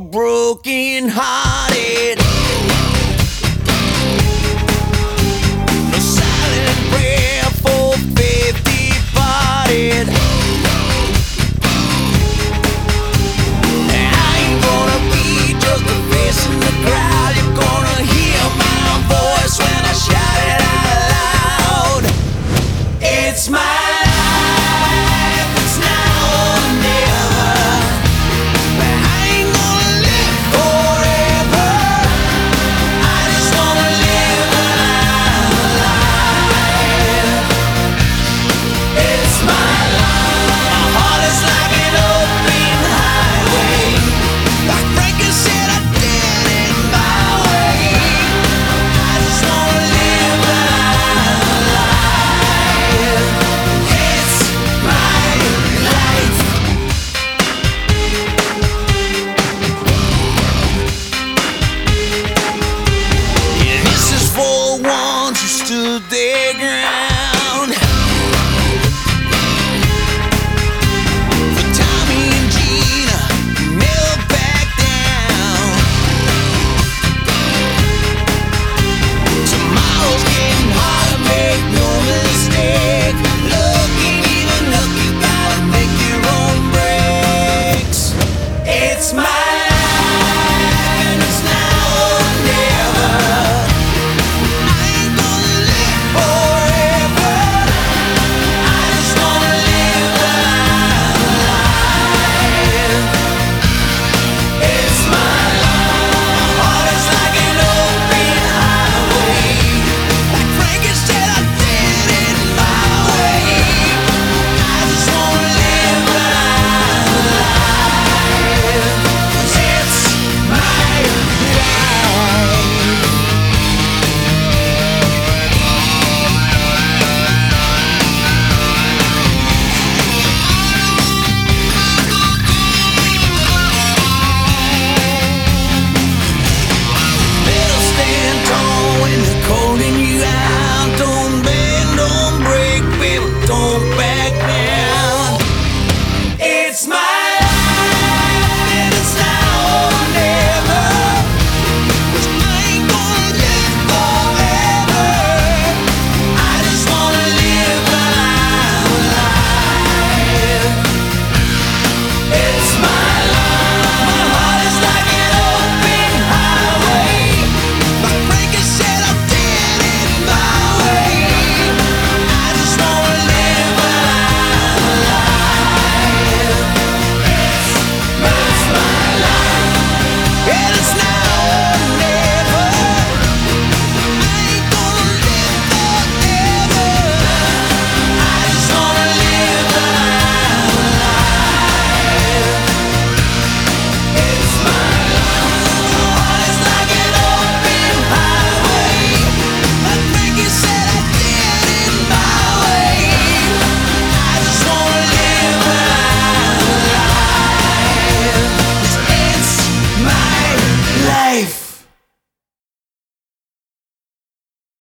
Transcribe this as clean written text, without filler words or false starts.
broken hearted. No silent prayer for faith departed. I ain't gonna be just a face in the crowd. You're gonna hear my voice when I shout it out loud. It's my life, it's now or never. I ain't gonna live forever. I just wanna live alive. It's my life. My heart is like an open highway. Like Frankie said, I did it my way. I just wanna live alive. It's my life. Yeah, this is for the ones who stood their ground.